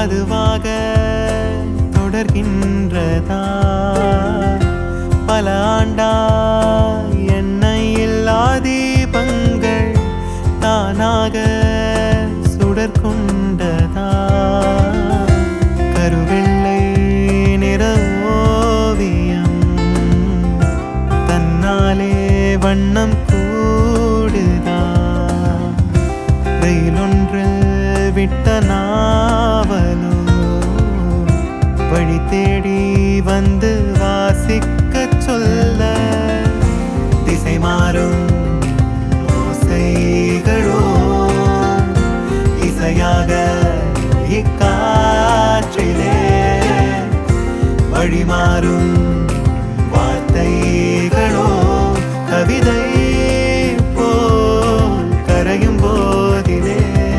அதுவாக தொடர்கின்றதா பல ஆண்டாய் எண்ணெய் இல்லா தீபங்கள் தானாக சுடர்கொண்டதா கருவெள்ளை நிற ஓவியம் தன்னாலே வண்ணம் கூடுதா ரயிலொன்றில் விட்ட நாவலோ வழி தேடி வந்து வாசிக்கச் சொல்ல திசை மாறும் ஓசைகளோ இசையாக இக்காற்றிலே வழி மாறும் வார்த்தைகளோ கவிதை போல் கரையும் போதிலே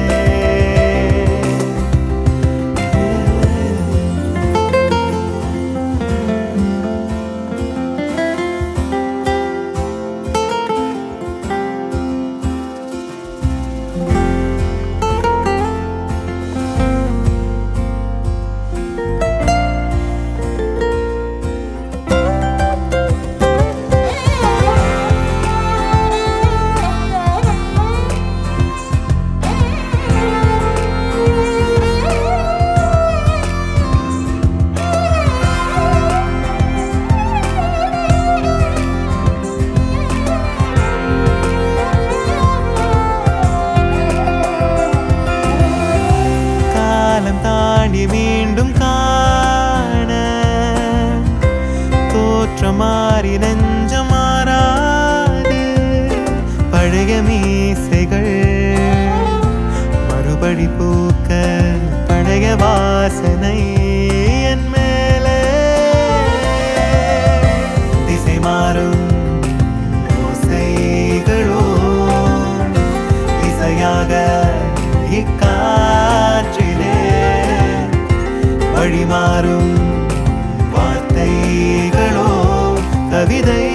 தாண்டி மீண்டும் காண தோற்றமாறி நெஞ்சம் மாறாது பழைய மீசைகள் மறுபடி பூக்க பழைய வாசனை என் மேலே திசை மாறும் ஓசைகளோ இசையாக இக்காற்றிலே வழி மாறும் வார்த்தைகளோ கவிதை